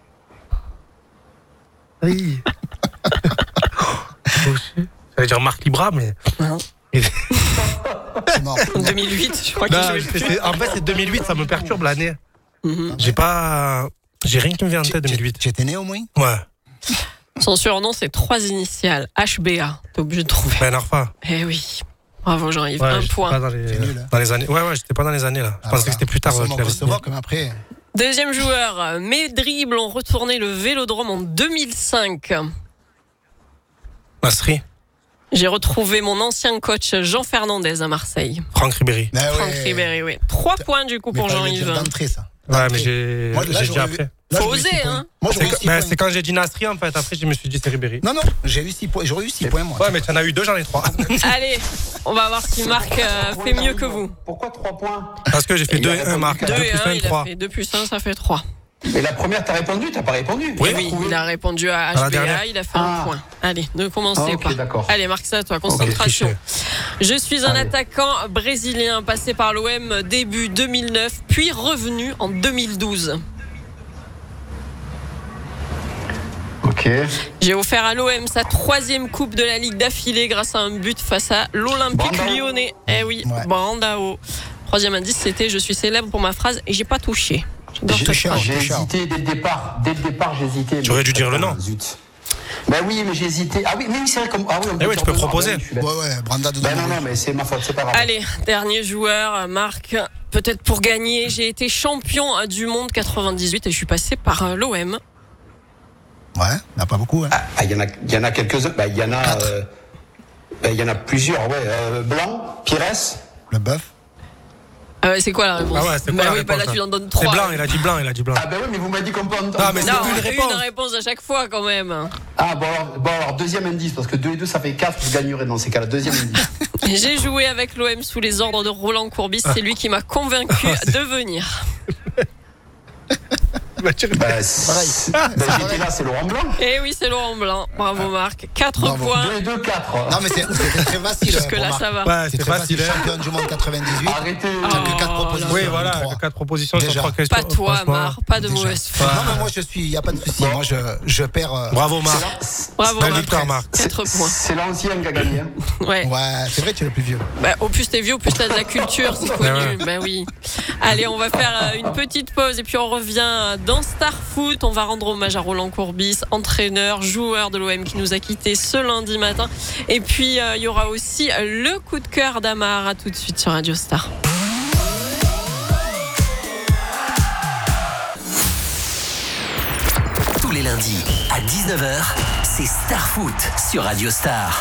Oui. Gaucher. J'allais dire Marc Libra, mais. Non. C'est mort. En deux mille huit, je crois non, qu'il jouait c'est, en fait, c'est deux mille huit, ça me perturbe l'année. Mm-hmm. J'ai pas. J'ai rien qui me vient en tête deux mille huit. J'étais né au moins? Ouais. Son surnom, c'est trois initiales. H B A. T'es obligé de trouver. Ben Arfa. Eh oui. Bravo Jean-Yves, ouais, un point. Pas dans les, nul, hein. dans les années. Ouais, ouais, j'étais pas dans les années là. Je ah, pensais voilà. que c'était plus tard. On va recevoir comme après. Deuxième joueur, mes dribbles ont retourné le Vélodrome en deux mille cinq. Nasri. J'ai retrouvé mon ancien coach Jean Fernandez à Marseille. Franck Ribéry. Ah Franck ouais. Ribéry, oui. Trois points du coup Mais pour fallait le dire Jean-Yves. d'entrée, ça. Ouais, D'entrée. mais j'ai, Moi, là, j'ai dit j'aurais après. eu- là, Faut j'aurais eu oser, six points. hein. Moi, C'est, j'aurais eu que- six ben, points. c'est quand j'ai dit Nasri, en fait. Après, je me suis dit c'est Ribéry. Non, non, j'ai eu six points. J'aurais eu six points, moi. Ouais, mais t'en as eu deux, j'en ai trois. Allez, on va voir si Marc euh, fait mieux que vous. Pourquoi trois points? Parce que j'ai fait Et deux il a et un, Marc. répondu deux deux et plus un, un, il a trois. fait deux plus un, ça fait trois. Mais la première, t'as répondu, t'as pas répondu? Oui. Et oui, il a répondu à À la H B A, dernière. il a fait Ah. un point. Allez, ne commencez Ah, ok, pas. d'accord. Allez, Marc, c'est à toi, concentration. triché. Je suis un Allez. attaquant brésilien passé par l'O M début deux mille neuf, puis revenu en deux mille douze. Ok. J'ai offert à l'O M sa troisième coupe de la Ligue d'affilée grâce à un but face à l'Olympique Brandao. lyonnais. Eh oui, Ouais. Brandao. Troisième indice, c'était je suis célèbre pour ma phrase et j'ai pas touché. J'adore J'ai cette touché, phrase. j'ai touché. hésité dès le départ. Dès le départ, j'ai hésité. Tu aurais mais- dû dire le nom. Ah, zut. Ben oui, mais j'ai hésité. Ah oui, mais oui, c'est vrai. Comme... Ah oui, on peut Eh oui, dire tu peux le nom. proposer. Ah oui, je suis bête. Ouais, ouais, Branda de Ben non, Dombolo. non, mais c'est ma faute, c'est pas grave. Allez, dernier joueur, Marc. Peut-être pour gagner, j'ai été champion du monde quatre-vingt-dix-huit et je suis passé par euh, l'O M. Ouais, il n'y en a pas beaucoup. Hein. Ah, il y en a, il y en a quelques-uns. Ben, il y en a, Quatre. euh, ben, il y en a plusieurs, ouais. Euh, Blanc, Pires. Le bœuf. Ah ouais, c'est quoi la réponse? Ah ouais, c'est quoi Bah la oui, réponse, bah là, là tu en donnes C'est trois. blanc, il a dit blanc, il a dit blanc. Ah ben oui, mais vous m'avez dit qu'on peut entendre. Ah, mais c'est Non, une une réponse. réponse à chaque fois quand même. Ah bon alors, bon alors deuxième indice, parce que deux et deux ça fait quatre, vous gagnerez dans ces cas-là. Deuxième indice. J'ai joué avec l'O M sous les ordres de Roland Courbis. C'est lui qui m'a convaincu de venir. Bah, tu- Ben, c'est- ben, j'étais là, c'est Laurent Blanc. Et oui, c'est Laurent Blanc. Bravo Marc. quatre Bravo. points. Deux et deux, quatre. Non, mais c'est- c'était très facile. Jusque pour là, Marc. ça va. Ouais, C'est c'est très facile. facile. hein. Champion du monde quatre-vingt-dix-huit. Arrêtez. T'as que quatre Oh, propositions. Oui, sur voilà, trois. quatre propositions sur Déjà. trois questions. Pas toi, franchement. Marc. Pas de Déjà. mauvaise foi. Non, mais moi, je suis. Il n'y a pas de souci. Moi, je, je perds. euh, Bravo, Marc. Bravo Belle Marc. victoire, Marc. quatre points. C'est l'ancien qui a gagné. hein. Ouais. Ouais, c'est vrai, tu es le plus vieux. Bah, au plus t'es vieux, au plus t'as de la culture, c'est connu. Ouais. Bah oui. Allez, on va faire euh, une petite pause et puis on revient dans Star Foot. On va rendre hommage à Roland Courbis, entraîneur, joueur de l'O M qui nous a quittés ce lundi matin. Et puis euh, il y aura aussi le coup de cœur d'Amar. À tout de suite sur Radio Star. Tous les lundis à dix-neuf heures, c'est Star Foot sur Radio Star.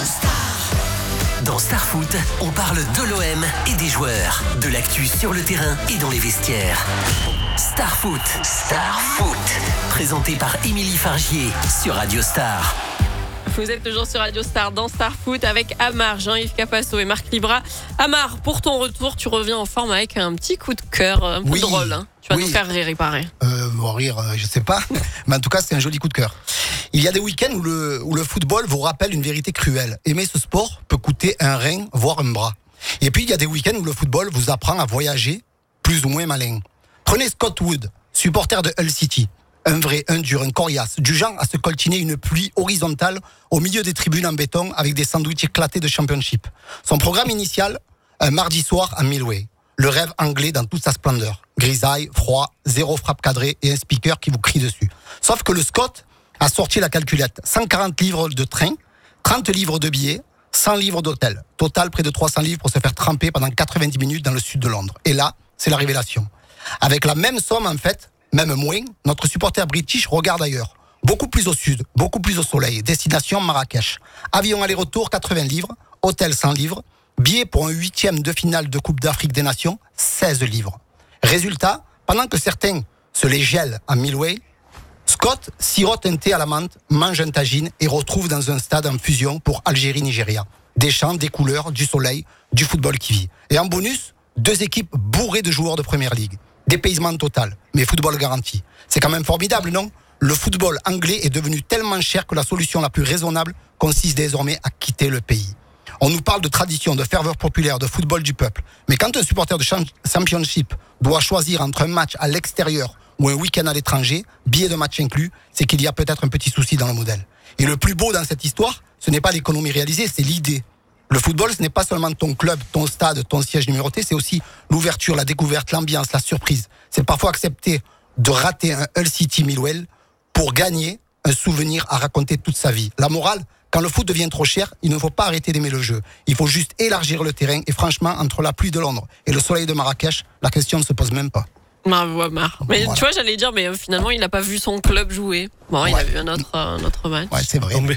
Dans Star Foot, on parle de l'O M et des joueurs, de l'actu sur le terrain et dans les vestiaires. Star Foot, Star Foot, présenté par Émilie Fargier sur Radio Star. Vous êtes toujours sur Radio Star dans Star Foot avec Amar, Jean-Yves Capasso et Marc Libra. Amar, pour ton retour, tu reviens en forme avec un petit coup de cœur, un peu Oui. drôle. Hein. Tu vas Oui. nous faire rire, il paraît. Euh, bon, rire, euh, je sais pas. Mais en tout cas, c'est un joli coup de cœur. Il y a des week-ends où le, où le football vous rappelle une vérité cruelle. Aimer ce sport peut coûter un rein, voire un bras. Et puis, il y a des week-ends où le football vous apprend à voyager, plus ou moins malin. Prenez Scott Wood, supporter de Hull City. Un vrai, un dur, un coriace, du genre à se coltiner une pluie horizontale au milieu des tribunes en béton avec des sandwichs éclatés de championship. Son programme initial, un mardi soir à Millway. Le rêve anglais dans toute sa splendeur. Grisaille, froid, zéro frappe cadrée et un speaker qui vous crie dessus. Sauf que le Scott a sorti la calculette. cent quarante livres de train, trente livres de billets, cent livres d'hôtel. Total, près de trois cents livres pour se faire tremper pendant quatre-vingt-dix minutes dans le sud de Londres. Et là, c'est la révélation. Avec la même somme, en fait, même moins, notre supporter british regarde ailleurs. Beaucoup plus au sud, beaucoup plus au soleil. Destination Marrakech. Avion aller-retour, quatre-vingts livres. Hôtel, cent livres. Billet pour un huitième de finale de Coupe d'Afrique des Nations, seize livres. Résultat, pendant que certains se les gèlent à Millway, Scott sirote un thé à la menthe, mange un tagine et retrouve dans un stade en fusion pour Algérie-Nigeria. Des chants, des couleurs, du soleil, du football qui vit. Et en bonus, deux équipes bourrées de joueurs de Première Ligue. Dépaysement total, mais football garanti. C'est quand même formidable, non ? Le football anglais est devenu tellement cher que la solution la plus raisonnable consiste désormais à quitter le pays. On nous parle de tradition, de ferveur populaire, de football du peuple. Mais quand un supporter de championship doit choisir entre un match à l'extérieur ou un week-end à l'étranger, billet de match inclus, c'est qu'il y a peut-être un petit souci dans le modèle. Et le plus beau dans cette histoire, ce n'est pas l'économie réalisée, c'est l'idée. Le football, ce n'est pas seulement ton club, ton stade, ton siège numéroté, c'est aussi l'ouverture, la découverte, l'ambiance, la surprise. C'est parfois accepter de rater un Hull City Millwall pour gagner un souvenir à raconter toute sa vie. La morale, quand le foot devient trop cher, il ne faut pas arrêter d'aimer le jeu. Il faut juste élargir le terrain. Et franchement, entre la pluie de Londres et le soleil de Marrakech, la question ne se pose même pas. Bravo Amar. Mais Voilà. tu vois, j'allais dire, mais euh, finalement, il n'a pas vu son club jouer. Bon, il a Ouais. vu un autre, euh, un autre match. Ouais, c'est vrai. Tombé. mais bon.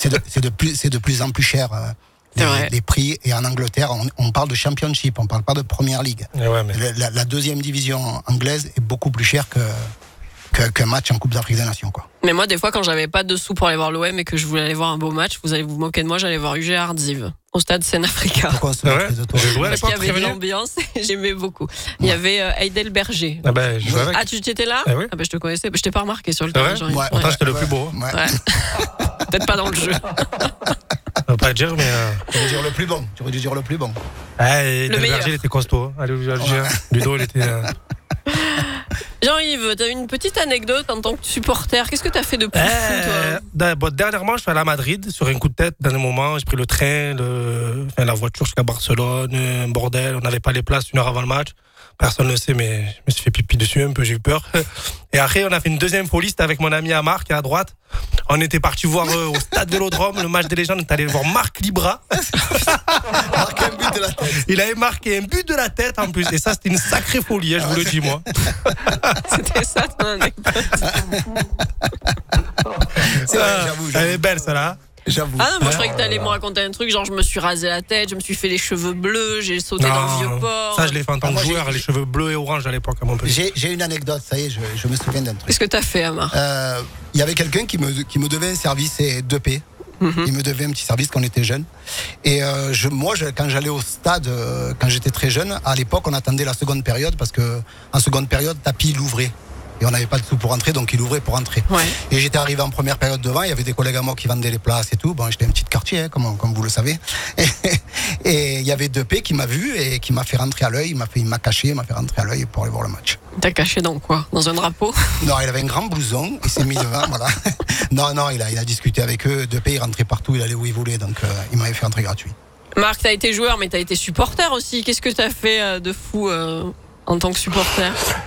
c'est de, c'est de plus, c'est de plus en plus cher. Euh, les, les prix, et en Angleterre, on, on parle de Championship, on parle pas de Première Ligue. Ouais, mais... la, la deuxième division anglaise est beaucoup plus chère que qu'un que match en Coupe d'Afrique des Nations, quoi. Mais moi, des fois, quand j'avais pas de sous pour aller voir l'O M et que je voulais aller voir un beau match, vous allez vous moquer de moi, j'allais voir U G Ardziv au stade Seine-Africa. Pourquoi on se ouais. moquerait de toi? J'ai joué à Parce qu'il y l'époque, avait de Réveillé. l'ambiance et j'aimais beaucoup. Il y avait euh, Heidelberger. Ah ben, je jouais avec. Ah, tu étais là? Eh oui. Ah ben, je te connaissais. Je t'ai pas remarqué sur le Ah terrain. ouais Jean-Yves. Ouais. Pourtant, j'étais le Ouais. plus beau. Ouais. Ouais. Peut-être pas dans le jeu. On va pas le dire, mais. Euh... Tu aurais dû dire le plus bon. Tu aurais dû dire le plus bon. Ah, et Le Del meilleur. Berger, il était costaud. Hein. Allez, Alger. Ouais. Ludo, il était. Euh... Jean-Yves, t'as une petite anecdote en tant que supporter. Qu'est-ce que t'as fait de plus fou, Euh, toi? bon, dernièrement, je suis allé à Madrid sur un coup de tête. Dernier moment, j'ai pris le train, le... enfin, la voiture jusqu'à Barcelone, un bordel. On n'avait pas les places une heure avant le match. Personne ne le sait, mais je me suis fait pipi dessus un peu, j'ai eu peur. Et après, on a fait une deuxième folie, c'était avec mon ami Amar qui est à droite. On était parti voir euh, au stade Vélodrome le match des légendes. On est allé voir Marc Libra. Marquer un but de la tête. Il avait marqué un but de la tête en plus. Et ça, c'était une sacrée folie, hein, je vous le dis, moi. C'était ça ton anecdote. C'est vrai, Ah, j'avoue, elle j'avoue. est belle, celle-là. J'avoue. Ah non, moi je croyais que t'allais me raconter un truc, genre je me suis rasé la tête, je me suis fait les cheveux bleus, j'ai sauté dans le vieux port. Ça, je l'ai fait en tant Ah, que moi, j'ai- joueur, les cheveux bleus et orange à l'époque à Montpellier. J'ai, j'ai une anecdote, ça y est, je, je me souviens d'un truc. Qu'est-ce que t'as fait, Amar? Euh, Il y avait quelqu'un qui me, qui me devait un service et deux P. Mhm. Il me devait un petit service quand on était jeune. Et euh, je, moi, je, quand j'allais au stade, euh, quand j'étais très jeune, à l'époque, on attendait la seconde période parce que en seconde période, Tapi il ouvrait. Et on n'avait pas de sous pour rentrer, donc il ouvrait pour rentrer. Ouais. Et j'étais arrivé en première période devant, il y avait des collègues à moi qui vendaient les places et tout. Bon, j'étais un petit quartier, hein, comme, comme vous le savez. Et, et il y avait deux P qui m'a vu et qui m'a fait rentrer à l'œil. Il m'a, fait, il m'a caché, il m'a fait rentrer à l'œil pour aller voir le match. T'as caché dans quoi? Dans un drapeau? Non, il avait un grand blouson, il s'est mis devant, voilà. Non, non, il a, il a discuté avec eux. deux P, il rentrait partout, il allait où il voulait, donc euh, il m'avait fait rentrer gratuit. Marc, t'as été joueur, mais t'as été supporter aussi. Qu'est-ce que t'as fait euh, de fou euh, en tant que supporter?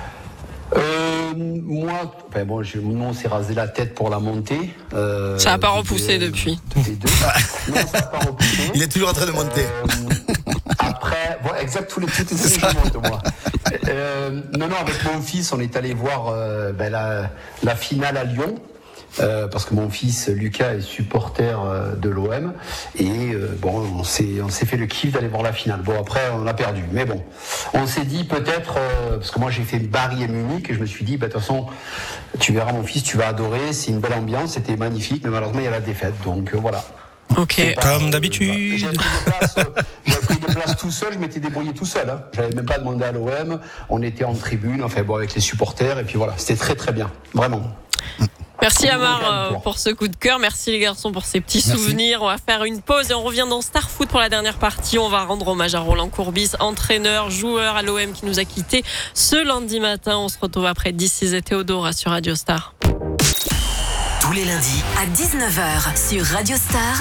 Euh, moi, enfin bon, je, nous on s'est rasé la tête pour la montée. Euh, Ça a pas de- repoussé depuis. de- les deux. Non, ça n'a pas repoussé. Il est toujours en train de monter. Euh, après, voilà, exact, tous les toutes les années, je monte, moi. Euh, non, non, avec mon fils, on est allé voir euh, ben, la, la finale à Lyon. Euh, parce que mon fils Lucas est supporter euh, de l'O M et euh, bon on s'est on s'est fait le kiff d'aller voir la finale. Bon après on a perdu, mais bon on s'est dit peut-être euh, parce que moi j'ai fait Bari et Munich et je me suis dit bah, de toute façon tu verras mon fils, tu vas adorer, c'est une belle ambiance, c'était magnifique, mais malheureusement il y a la défaite, donc euh, voilà. Ok. Comme d'habitude. J'avais pris des places, euh, j'avais pris des places tout seul, je m'étais débrouillé tout seul. Hein. J'avais même pas demandé à l'O M. On était en tribune, enfin bon, avec les supporters, et puis voilà, c'était très très bien, vraiment. Merci Amar Morgane, euh, toi. pour ce coup de cœur. Merci les garçons pour ces petits Merci. souvenirs. On va faire une pause et on revient dans Star Foot pour la dernière partie. On va rendre hommage à Roland Courbis, entraîneur, joueur à l'O M qui nous a quittés ce lundi matin. On se retrouve après dix-six et Théodora sur Radio Star. Tous les lundis, À dix-neuf heures sur Radio Star.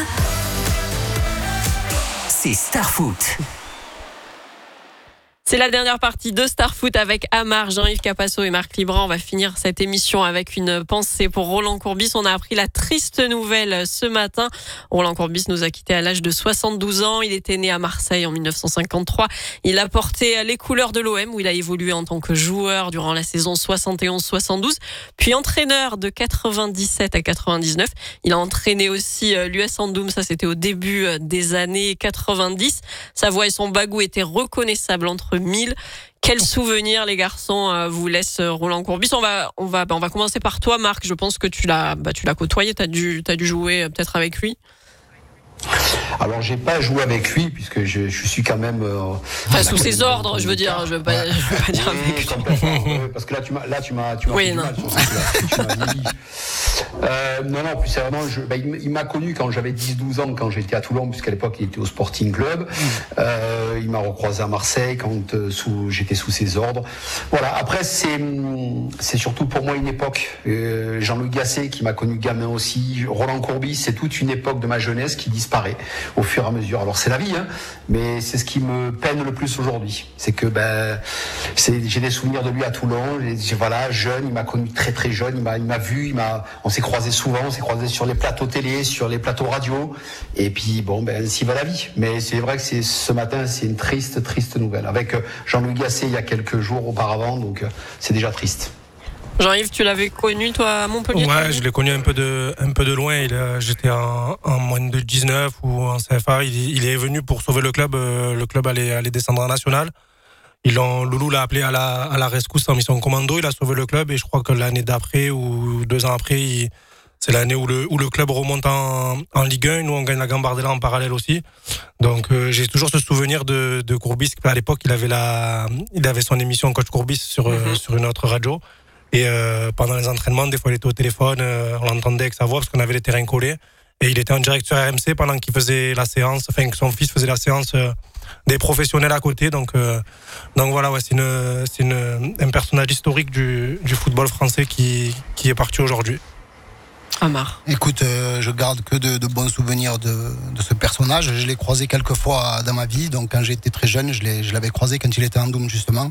c'est Star Foot. C'est la dernière partie de Star Foot avec Amar, Jean-Yves Capasso et Marc Libran. On va finir cette émission avec une pensée pour Roland Courbis. On a appris la triste nouvelle ce matin. Roland Courbis nous a quittés à l'âge de soixante-douze ans. Il était né à Marseille en mille neuf cent cinquante-trois. Il a porté les couleurs de l'O M où il a évolué en tant que joueur durant la saison soixante et onze soixante-douze, puis entraîneur de quatre-vingt-dix-sept à quatre-vingt-dix-neuf. Il a entraîné aussi l'U S Andoum, ça c'était au début des années quatre-vingt-dix. Sa voix et son bagou étaient reconnaissables entre mille. Quel souvenir les garçons euh, vous laisse Roland Courbis. On va on va bah, on va commencer par toi Marc. Je pense que tu l'as bah, tu l'as côtoyé, tu as dû tu as dû jouer euh, peut-être avec lui. Alors j'ai pas joué avec lui puisque je, je suis quand même euh, Enfin, à sous ses l'Académie ordres, je veux dire, Montpellier. je veux pas, je veux pas dire Oui, avec lui. complètement, oui, parce que là tu m'as là tu m'as tu m'as Oui, fait du non. mal sur ce coup-là. Tu m'as vieilli. Euh, non non plus sérieusement je, bah, il, m- il m'a connu quand j'avais dix douze ans, quand j'étais à Toulon, puisqu'à l'époque il était au Sporting Club. Euh, il m'a recroisé à Marseille quand euh, sous j'étais sous ses ordres. Voilà, après c'est hum, c'est surtout pour moi une époque. Euh, Jean-Louis Gasset qui m'a connu gamin aussi, Roland Courbis, c'est toute une époque de ma jeunesse qui disparaît au fur et à mesure. Alors c'est la vie, hein, mais c'est ce qui me peine le plus aujourd'hui. C'est que ben, c'est, j'ai des souvenirs de lui à Toulon. J'ai- Voilà, jeune, il m'a connu très très jeune. Il m'a, il m'a vu, il m'a, on s'est croisés souvent, on s'est croisés sur les plateaux télé, sur les plateaux radio. Et puis bon, ben ainsi va la vie. Mais c'est vrai que c'est ce matin, c'est une triste triste nouvelle. Avec euh, Jean-Louis Gasset il y a quelques jours auparavant, donc euh, c'est déjà triste. Jean-Yves, tu l'avais connu, toi, à Montpellier? Ouais, je l'ai connu un peu de, un peu de loin. Il, euh, j'étais en, en moins de dix-neuf ou en C F A. Il, il est venu pour sauver le club. Euh, le club allait, allait descendre en national. Ils l'ont, Loulou l'a appelé à la, à la rescousse en mission commando. Il a sauvé le club et je crois que l'année d'après ou deux ans après, il, c'est l'année où le, où le club remonte en, en Ligue un. Nous, on gagne la Gambardella en parallèle aussi. Donc, euh, j'ai toujours ce souvenir de, de Courbis. À l'époque, il avait la, il avait son émission Coach Courbis sur, mm-hmm. euh, sur une autre radio. Et euh, pendant les entraînements, des fois, il était au téléphone, euh, on l'entendait avec sa voix parce qu'on avait les terrains collés. Et il était en direct sur R M C pendant qu'il faisait la séance, enfin que son fils faisait la séance euh, des professionnels à côté. Donc, euh, donc voilà, ouais, c'est, une, c'est une, un personnage historique du, du football français qui, qui est parti aujourd'hui. Amar. Écoute, euh, je garde que de, de bons souvenirs de, de ce personnage. Je l'ai croisé quelques fois dans ma vie. Donc quand j'étais très jeune, je, l'ai, je l'avais croisé quand il était en Doom justement.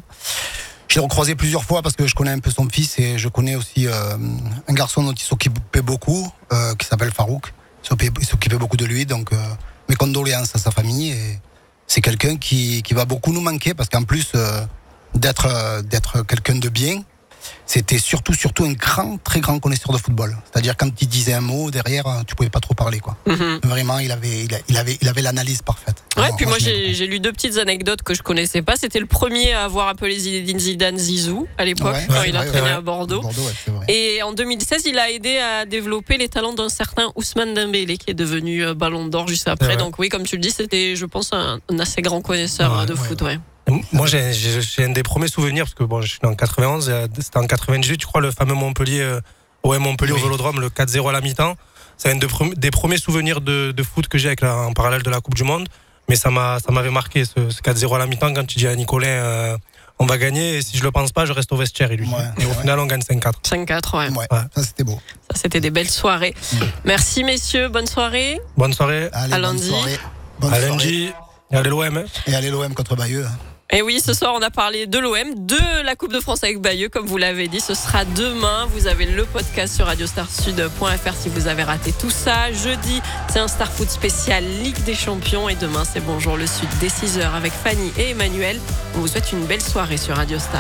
Je l'ai recroisé plusieurs fois parce que je connais un peu son fils et je connais aussi euh, un garçon dont il s'occupait beaucoup, euh, qui s'appelle Farouk. Il s'occupait beaucoup de lui, donc euh, mes condoléances à sa famille. Et c'est quelqu'un qui, qui va beaucoup nous manquer parce qu'en plus euh, d'être, euh, d'être quelqu'un de bien, c'était surtout, surtout un grand, très grand connaisseur de football. C'est-à-dire quand il disait un mot, derrière, tu pouvais pas trop parler, quoi. Mm-hmm. Vraiment, il avait, il avait, il avait l'analyse parfaite. Ouais, Alors, puis moi, moi j'ai, j'ai lu deux petites anecdotes que je connaissais pas. C'était le premier à avoir appelé Zinedine Zidane Zizou à l'époque, ouais, quand ouais, il a ouais, traîné ouais. à Bordeaux. Bordeaux ouais, c'est vrai. Et en deux mille seize, il a aidé à développer les talents d'un certain Ousmane Dembélé, qui est devenu Ballon d'Or juste après. Ouais. Donc oui, comme tu le dis, c'était, je pense, un, un assez grand connaisseur ouais, de ouais, foot, ouais. ouais. Moi, j'ai, j'ai, j'ai un des premiers souvenirs, parce que bon, je suis né en quatre-vingt-onze, c'était en quatre-vingt-dix-huit, je crois, le fameux Montpellier, euh, ouais, Montpellier oui. au Vélodrome, le quatre zéro à la mi-temps. C'est un de, des premiers souvenirs de, de foot que j'ai avec la, en parallèle de la Coupe du Monde. Mais ça, m'a, ça m'avait marqué, ce, ce quatre zéro à la mi-temps, quand tu dis à Nicolas, euh, on va gagner, et si je le pense pas, je reste au vestiaire, il lui dit. Ouais, et au ouais. final, on gagne cinq quatre. cinq quatre, ouais. ouais. ouais. Ça, c'était beau. Ça, c'était des belles soirées. Mmh. Merci, messieurs. Bonne soirée. Bonne soirée. Allez, à bonne lundi. Soirée. Bonne à soirée. lundi. Et allez l'O M. Hein. Et allez l'O M contre Bayeux. Et oui, ce soir, on a parlé de l'O M, de la Coupe de France avec Bayeux, comme vous l'avez dit. Ce sera demain. Vous avez le podcast sur radio star sud point f r si vous avez raté tout ça. Jeudi, c'est un Star Foot spécial Ligue des Champions. Et demain, c'est Bonjour le Sud dès six heures avec Fanny et Emmanuel. On vous souhaite une belle soirée sur Radio Star.